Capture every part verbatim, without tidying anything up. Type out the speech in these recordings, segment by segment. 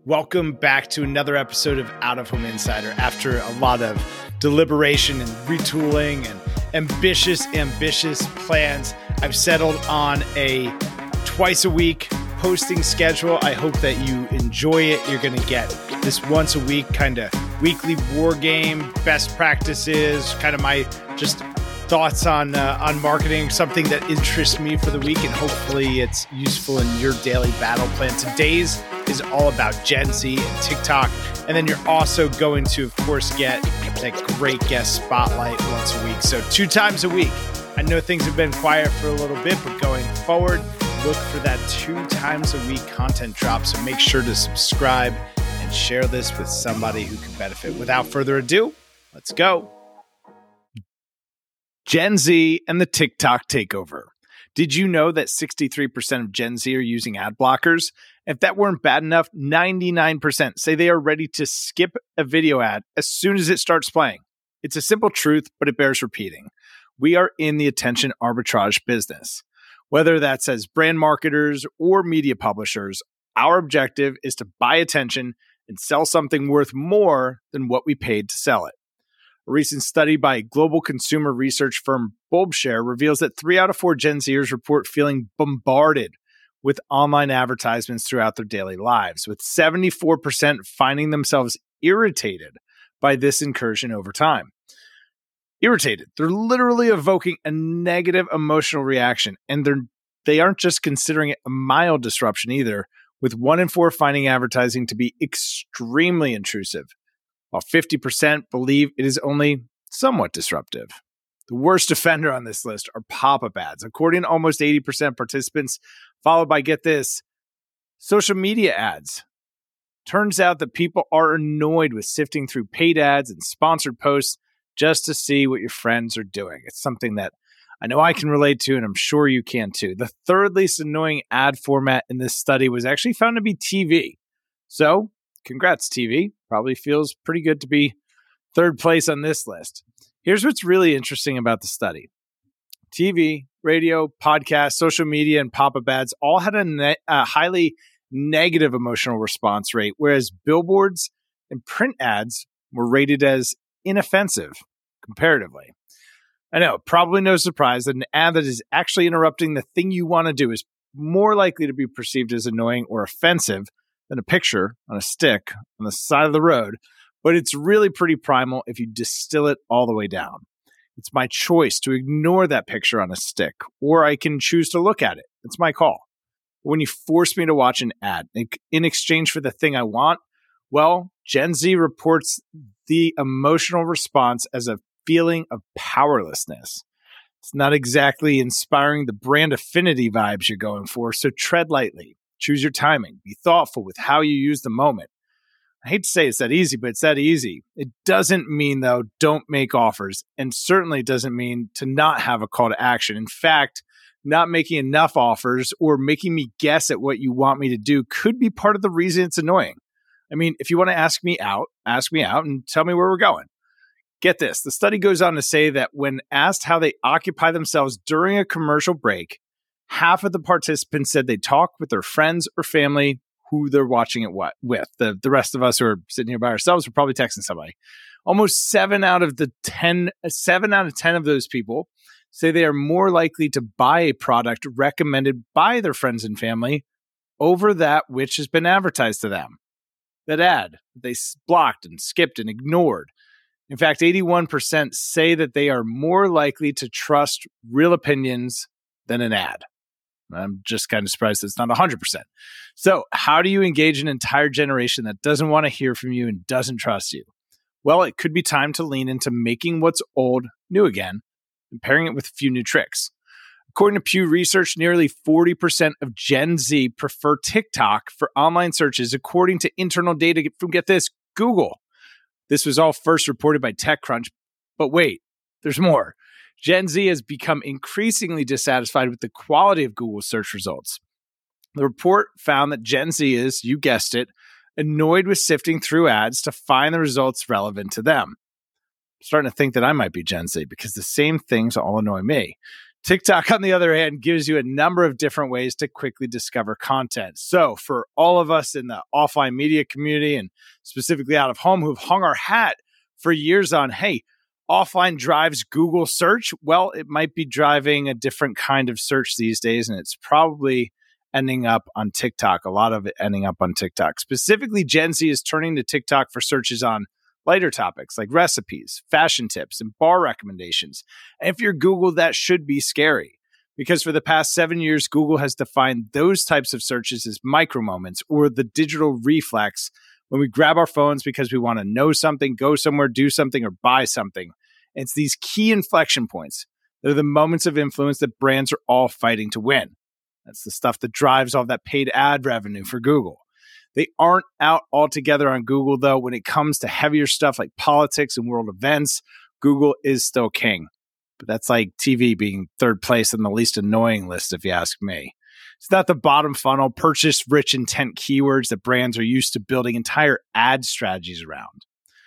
Welcome back to another episode of Out of Home Insider. After a lot of deliberation and retooling and ambitious, ambitious plans, I've settled on a twice a week posting schedule. I hope that you enjoy it. You're going to get this once a week kind of weekly war game, best practices, kind of my just thoughts on uh, on marketing, something that interests me for the week, and hopefully it's useful in your daily battle plan. Today's is all about Gen Z and TikTok, and then you're also going to, of course, get that great guest spotlight once a week. So two times a week. I know things have been quiet for a little bit, but going forward, look for that two times a week content drop. So make sure to subscribe and share this with somebody who can benefit. Without further ado, let's go. Gen Z and the TikTok takeover. Did you know that sixty-three percent of Gen Z are using ad blockers? If that weren't bad enough, ninety-nine percent say they are ready to skip a video ad as soon as it starts playing. It's a simple truth, but it bears repeating. We are in the attention arbitrage business. Whether that's as brand marketers or media publishers, our objective is to buy attention and sell something worth more than what we paid to sell it. A recent study by global consumer research firm Bulbshare reveals that three out of four Gen Zers report feeling bombarded with online advertisements throughout their daily lives, with seventy-four percent finding themselves irritated by this incursion over time. Irritated. They're literally evoking a negative emotional reaction, and they're, they aren't just considering it a mild disruption either, with one in four finding advertising to be extremely intrusive, while fifty percent believe it is only somewhat disruptive. The worst offender on this list are pop-up ads, according to almost eighty percent participants, followed by, get this, social media ads. Turns out that people are annoyed with sifting through paid ads and sponsored posts just to see what your friends are doing. It's something that I know I can relate to, and I'm sure you can too. The third least annoying ad format in this study was actually found to be T V. So, congrats, T V. Probably feels pretty good to be third place on this list. Here's what's really interesting about the study. T V, radio, podcast, social media, and pop-up ads all had a, ne- a highly negative emotional response rate, whereas billboards and print ads were rated as inoffensive comparatively. I know, probably no surprise that an ad that is actually interrupting the thing you want to do is more likely to be perceived as annoying or offensive than a picture on a stick on the side of the road, but it's really pretty primal if you distill it all the way down. It's my choice to ignore that picture on a stick, or I can choose to look at it. It's my call. When you force me to watch an ad in exchange for the thing I want, well, Gen Z reports the emotional response as a feeling of powerlessness. It's not exactly inspiring the brand affinity vibes you're going for, so tread lightly. Choose your timing. Be thoughtful with how you use the moment. I hate to say it's that easy, but it's that easy. It doesn't mean, though, don't make offers, and certainly doesn't mean to not have a call to action. In fact, not making enough offers or making me guess at what you want me to do could be part of the reason it's annoying. I mean, if you want to ask me out, ask me out and tell me where we're going. Get this. The study goes on to say that when asked how they occupy themselves during a commercial break, half of the participants said they talk with their friends or family who they're watching it what with. The, the rest of us who are sitting here by ourselves are probably texting somebody. Almost seven out of the ten, seven out of ten of those people say they are more likely to buy a product recommended by their friends and family over that which has been advertised to them. That ad they blocked and skipped and ignored. In fact, eighty-one percent say that they are more likely to trust real opinions than an ad. I'm just kind of surprised it's not one hundred percent. So how do you engage an entire generation that doesn't want to hear from you and doesn't trust you? Well, it could be time to lean into making what's old new again and pairing it with a few new tricks. According to Pew Research, nearly forty percent of Gen Z prefer TikTok for online searches, according to internal data from, get this, Google. This was all first reported by TechCrunch. But wait, there's more. Gen Z has become increasingly dissatisfied with the quality of Google search results. The report found that Gen Z is, you guessed it, annoyed with sifting through ads to find the results relevant to them. I'm starting to think that I might be Gen Z because the same things all annoy me. TikTok, on the other hand, gives you a number of different ways to quickly discover content. So for all of us in the offline media community and specifically out of home who've hung our hat for years on, hey, offline drives Google search, well, it might be driving a different kind of search these days, and it's probably ending up on TikTok, a lot of it ending up on TikTok. Specifically, Gen Z is turning to TikTok for searches on lighter topics like recipes, fashion tips, and bar recommendations. And if you're Google, that should be scary, because for the past seven years, Google has defined those types of searches as micro moments, or the digital reflex, when we grab our phones because we want to know something, go somewhere, do something, or buy something. And it's these key inflection points that are the moments of influence that brands are all fighting to win. That's the stuff that drives all that paid ad revenue for Google. They aren't out altogether on Google, though. When it comes to heavier stuff like politics and world events, Google is still king. But that's like T V being third place on the least annoying list, if you ask me. It's not the bottom funnel, purchase-rich intent keywords that brands are used to building entire ad strategies around.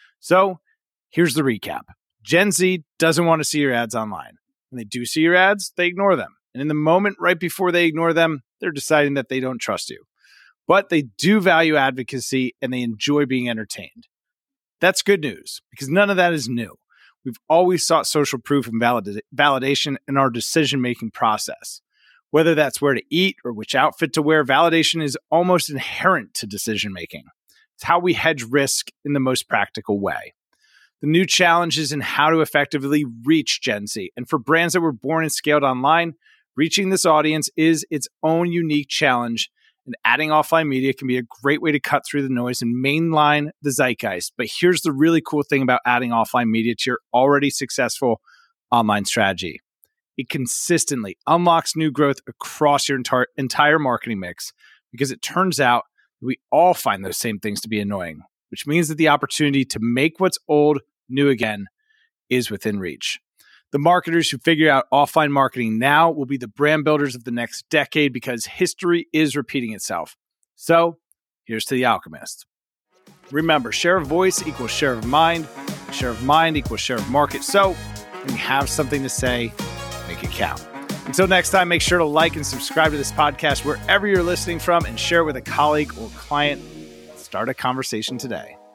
So here's the recap. Gen Z doesn't want to see your ads online. When they do see your ads, they ignore them. And in the moment right before they ignore them, they're deciding that they don't trust you. But they do value advocacy and they enjoy being entertained. That's good news, because none of that is new. We've always sought social proof and valid- validation in our decision-making process. Whether that's where to eat or which outfit to wear, validation is almost inherent to decision-making. It's how we hedge risk in the most practical way. The new challenge is in how to effectively reach Gen Z. And for brands that were born and scaled online, reaching this audience is its own unique challenge. And adding offline media can be a great way to cut through the noise and mainline the zeitgeist. But here's the really cool thing about adding offline media to your already successful online strategy. It consistently unlocks new growth across your entire, entire marketing mix, because it turns out that we all find those same things to be annoying, which means that the opportunity to make what's old new again is within reach. The marketers who figure out offline marketing now will be the brand builders of the next decade, because history is repeating itself. So here's to the alchemist. Remember, share of voice equals share of mind. Share of mind equals share of market. So when you have something to say, make it count. Until next time, make sure to like and subscribe to this podcast wherever you're listening from, and share it with a colleague or client. Start a conversation today.